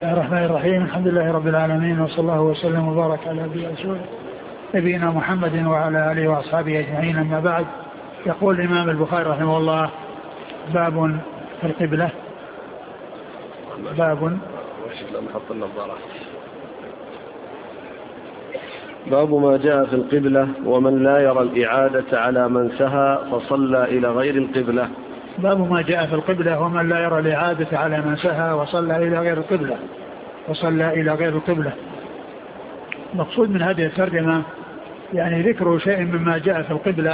بسم الله الرحمن الرحيم. الحمد لله رب العالمين، وصلى الله وسلم وبارك على نبينا محمد وعلى آله وأصحابه أجمعين. أما بعد، يقول الإمام البخاري رحمه الله: باب في القبلة. باب ما جاء في القبلة ومن لا يرى الإعادة على من سهى فصلى إلى غير القبلة. باب ما جاء في القبلة ومن لا يرى الإعادة على من سهى وصلى إلى غير القبلة. مقصود من هذه الترجمة يعني ذكر شيء مما جاء في القبلة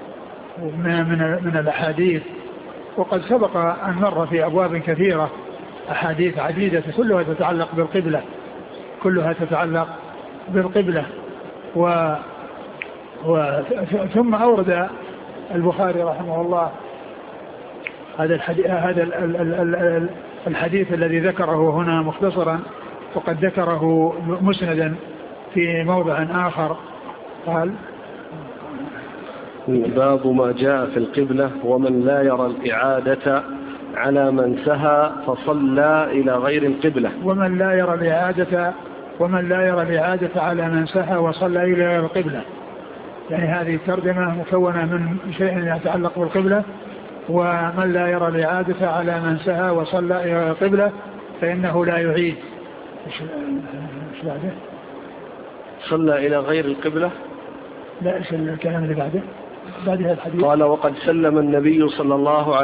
من الأحاديث، وقد سبق أن مر في أبواب كثيرة أحاديث عديدة كلها تتعلق بالقبلة. ثم أورد البخاري رحمه الله هذا الحديث الذي ذكره هنا مختصرا، وقد ذكره مسندا في موضع آخر. قال: باب ما جاء في القبلة ومن لا يرى الإعادة على من سهى فصلى إلى غير القبلة. ومن لا يرى الإعادة على من سهى وصلى إلى غير القبلة، يعني هذه الترجمة مكونة من شيء يتعلق بالقبلة. ومن لا يرى الإعادة على من سهى وصلى إلى القبلة فإنه لا يعيد. إيش بعده؟ صلى إلى غير القبلة. لا، إيش الكلام اللي بعده؟ بعدها الحديث. قال: وقد سلم النبي صلى الله عليه